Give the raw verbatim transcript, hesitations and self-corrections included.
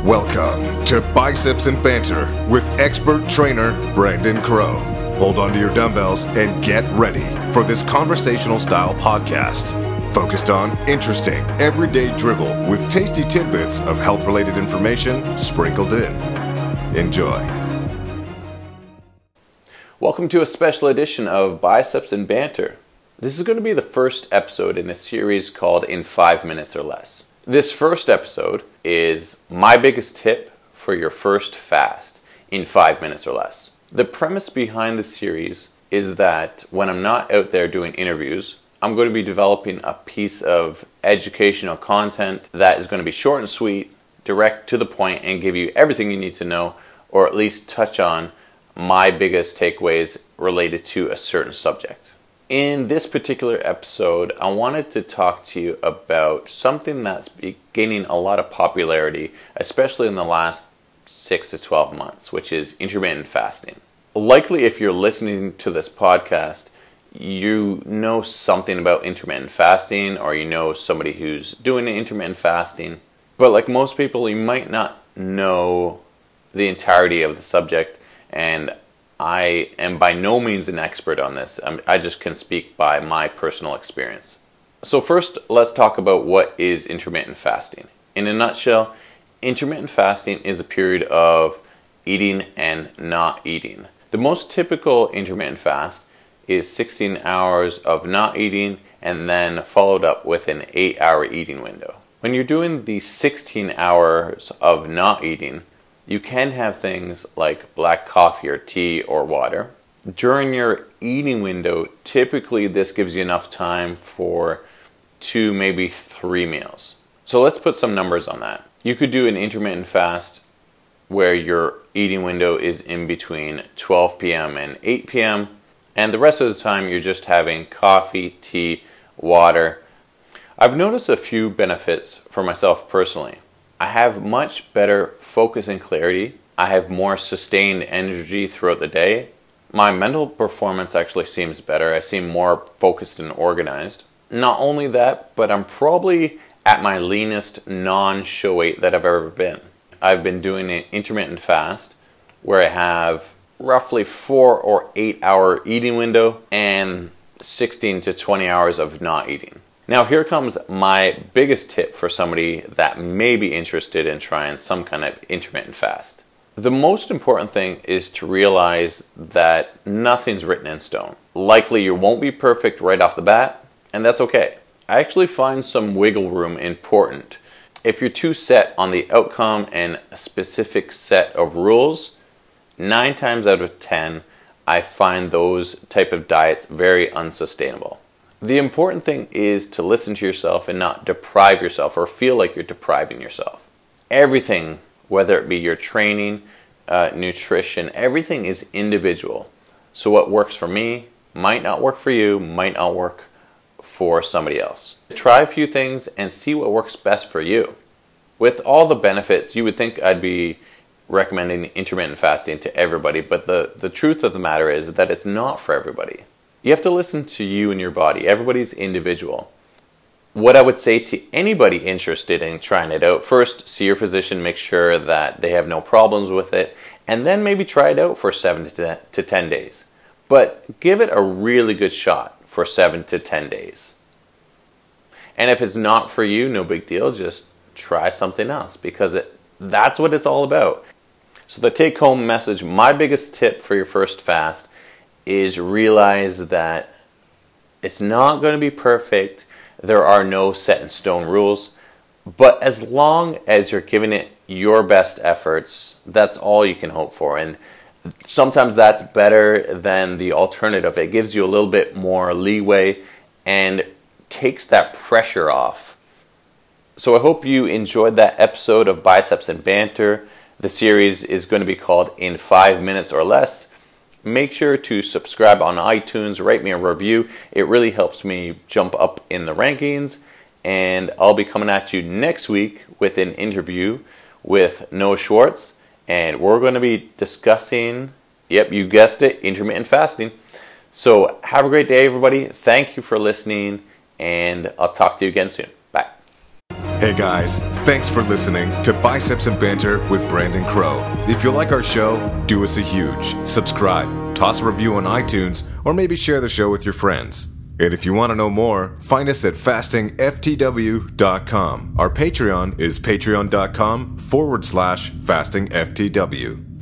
Welcome to Biceps and Banter with expert trainer Brandon Crow. Hold on to your dumbbells and get ready for this conversational style podcast focused on interesting, everyday drivel with tasty tidbits of health-related information sprinkled in. Enjoy. Welcome to a special edition of Biceps and Banter. This is going to be the first episode in a series called In Five Minutes or Less. This first episode is my biggest tip for your first fast in five minutes or less. The premise behind the series is that when I'm not out there doing interviews, I'm going to be developing a piece of educational content that is going to be short and sweet, direct to the point, and give you everything you need to know, or at least touch on my biggest takeaways related to a certain subject. In this particular episode, I wanted to talk to you about something that's gaining a lot of popularity, especially in the last six to twelve months, which is intermittent fasting. Likely, if you're listening to this podcast, you know something about intermittent fasting, or you know somebody who's doing intermittent fasting. But like most people, you might not know the entirety of the subject, and I am by no means an expert on this. I'm, I just can speak by my personal experience. So first, let's talk about what is intermittent fasting. In a nutshell, intermittent fasting is a period of eating and not eating. The most typical intermittent fast is sixteen hours of not eating and then followed up with an eight hour eating window. When you're doing the sixteen hours of not eating, you can have things like black coffee or tea or water. During your eating window, typically this gives you enough time for two, maybe three meals. So let's put some numbers on that. You could do an intermittent fast where your eating window is in between twelve p.m. and eight p.m. and the rest of the time you're just having coffee, tea, water. I've noticed a few benefits for myself personally. I have much better focus and clarity. I have more sustained energy throughout the day. My mental performance actually seems better. I seem more focused and organized. Not only that, but I'm probably at my leanest non-show weight that I've ever been. I've been doing an intermittent fast where I have roughly four or eight hour eating window and sixteen to twenty hours of not eating. Now here comes my biggest tip for somebody that may be interested in trying some kind of intermittent fast. The most important thing is to realize that nothing's written in stone. Likely you won't be perfect right off the bat, and that's okay. I actually find some wiggle room important. If you're too set on the outcome and a specific set of rules, nine times out of ten, I find those type of diets very unsustainable. The important thing is to listen to yourself and not deprive yourself or feel like you're depriving yourself. Everything, whether it be your training, uh, nutrition, everything is individual. So what works for me might not work for you, might not work for somebody else. Try a few things and see what works best for you. With all the benefits, you would think I'd be recommending intermittent fasting to everybody, but the, the truth of the matter is that it's not for everybody. You have to listen to you and your body. Everybody's individual. What I would say to anybody interested in trying it out, first, see your physician, make sure that they have no problems with it, and then maybe try it out for seven to ten days. But give it a really good shot for seven to ten days. And if it's not for you, no big deal, just try something else, because it, that's what it's all about. So the take-home message, my biggest tip for your first fast is realize that it's not going to be perfect. There are no set in stone rules. But as long as you're giving it your best efforts, that's all you can hope for. And sometimes that's better than the alternative. It gives you a little bit more leeway and takes that pressure off. So I hope you enjoyed that episode of Biceps and Banter. The series is going to be called In Five Minutes or Less. Make sure to subscribe on iTunes, write me a review. It really helps me jump up in the rankings. And I'll be coming at you next week with an interview with Noah Schwartz. And we're going to be discussing, yep, you guessed it, intermittent fasting. So have a great day, everybody. Thank you for listening, and I'll talk to you again soon. Bye. Hey guys, thanks for listening to Biceps and Banter with Brandon Crow. If you like our show, do us a huge subscribe, toss a review on iTunes, or maybe share the show with your friends. And if you want to know more, find us at fasting f t w dot com. Our Patreon is patreon.com forward slash fastingftw.